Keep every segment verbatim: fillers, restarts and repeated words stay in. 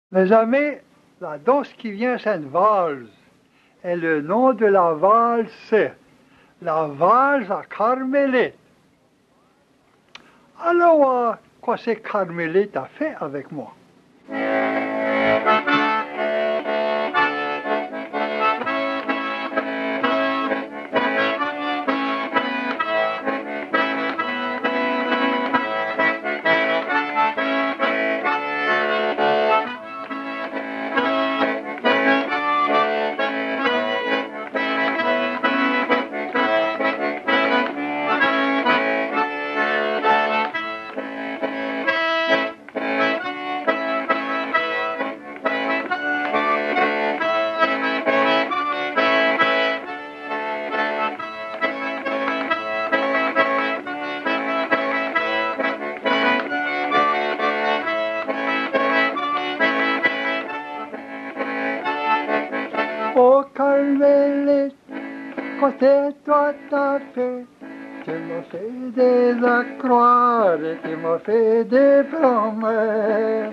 Mes amis, la danse qui vient, c'est une valse. Et le nom de la valse, c'est la valse à Carmélite. Alors, euh, quoi c'est Carmélite a fait avec moi? Oh Carmélite, quand c'est toi t'as fait, tu m'as fait des accroires et tu m'as fait des promesses.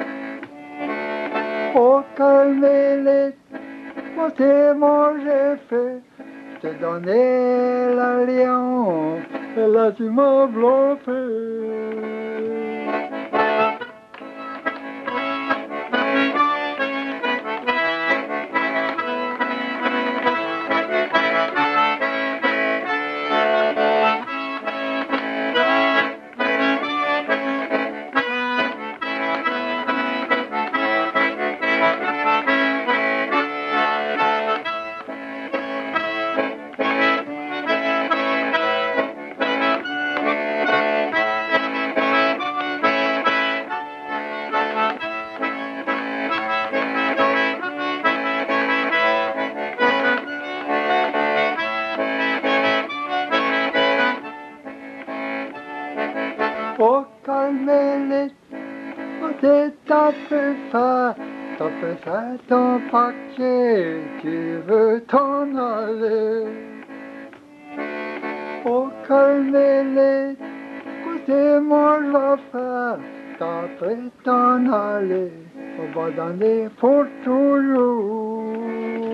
Oh Carmélite, quand c'est moi j'ai fait, je te donnais l'alliance, et là tu m'as bluffé. Oh Carmélite, t'es t'as fait ça, t'as fait ça ton paquet, tu veux t'en aller. Oh Carmélite, écoutez moi je faire, t'as fait t'en aller, on va donner pour toujours.